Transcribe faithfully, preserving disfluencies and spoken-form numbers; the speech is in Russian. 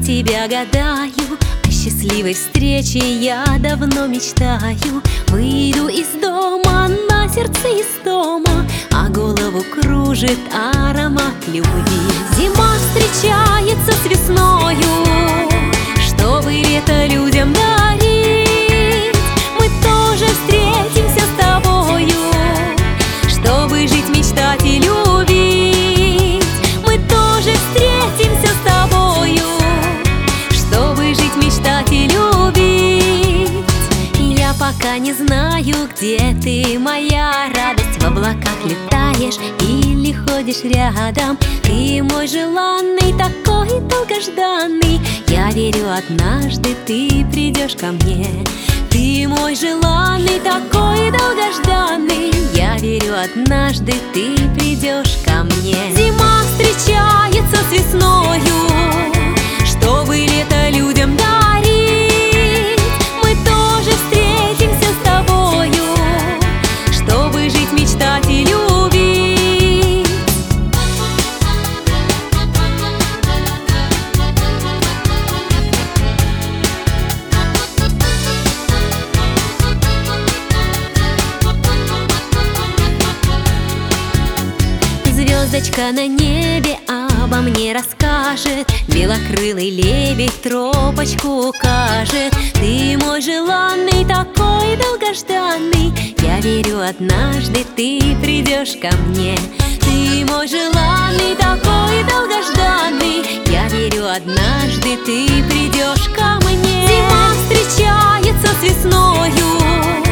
тебя гадаю, о счастливой встрече я давно мечтаю. Выйду из дома, на сердце истома, а голову кружит аромат любви. Зима встречается с весною, чтобы лето людям дарить. Мы тоже встретимся с тобою, чтобы жить, мечтать и любить. Мы тоже встретимся с тобою, чтобы жить, мечтать и любить. Я пока не знаю, где ты, моя радость. В облаках летаешь или ходишь рядом. Ты мой желанный, такой долгожданный. Я верю, однажды ты придешь ко мне. Ты мой желанный, такой долгожданный. Я верю, однажды ты придешь ко мне. Зима встречается с весною, чтобы лето людям дарить. Мы тоже встретимся с тобою, чтобы жить, мечтать и любить. Звездочка на небе обо мне расскажет, белокрылый лебедь тропочку укажет. Ты мой желанный, такой долгожданный. Я верю, однажды ты придешь ко мне. Ты мой желанный, такой долгожданный. Я верю, однажды ты придешь ко мне. Зима встречается с весною,